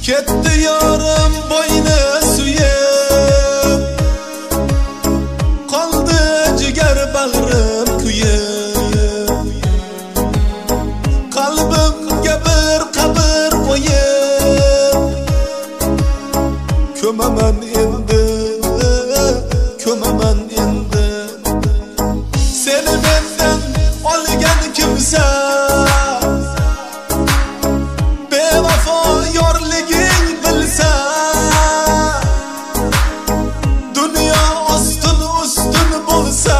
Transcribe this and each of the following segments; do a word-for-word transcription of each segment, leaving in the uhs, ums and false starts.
Ketdi yorim boyni suyib, qoldi jigar bag'rim kuyib, qalbimga bir qabr qo'yib, ko'maman endi, ko'maman endi. Seni mendan olgan kimsa bevafo yorliging bilsa, dunyo ostin ustun bo'lsa,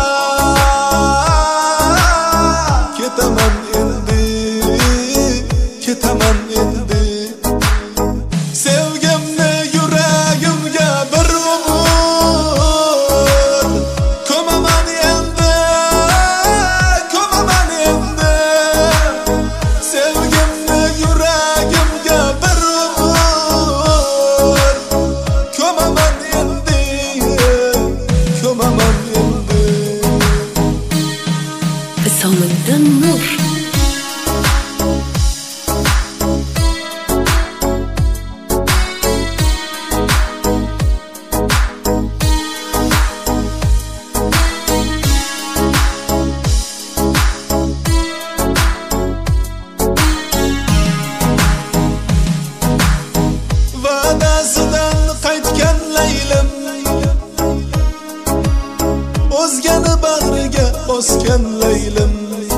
ketaman endi, ketaman endi. Sevgimni yuragimga bir umr, ko'maman endi, ko'maman endi. Sevgimni yuragimga bir umr, ko'maman endi, ko'maman endi. Isomiddin Nur. Va'dasidan qaytgan Laylim, o'zgani bag'riga bosgan Laylim,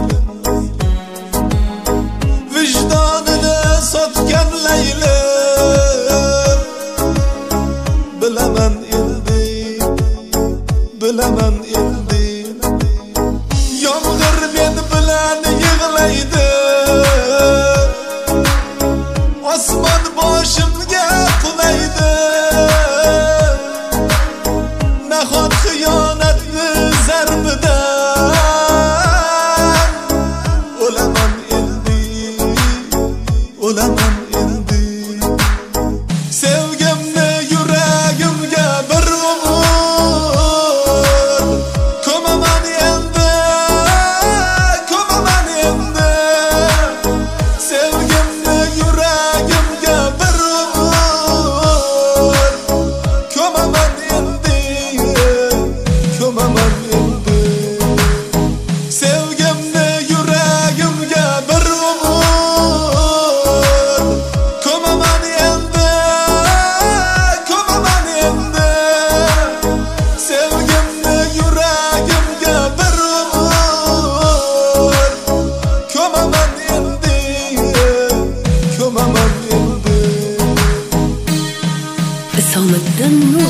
vijdonini sotgan Laylim. Bilaman endi, bilaman endi. Yomg'ir men bilan yig'laydi, osmon boshimga qulaydi. Nahot xiyonatni zarbidan o'laman endi, o'laman endi. Sevgimni yuragimga bir umr, ko'maman endi, ko'maman endi. Sevgimni yuragimga bir umr, ko'maman endi, ko'maman endi. Sevgimni yuragimga bir umr, ko'maman endi, ko'maman endi. Sevgimni yuragimga bir umr, ko'maman endi, ko'maman endi. Isomiddin Nur.